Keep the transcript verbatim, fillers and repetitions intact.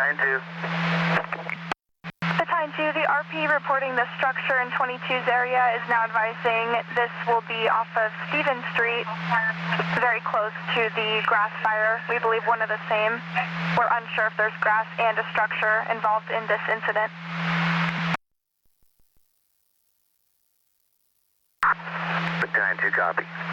Battalion two. Battalion two, the R P reporting the structure in twenty-two's area is now advising this will be off of Stevens Street, very close to the grass fire. We believe one of the same. We're unsure if there's grass and a structure involved in this incident. Battalion two, copy.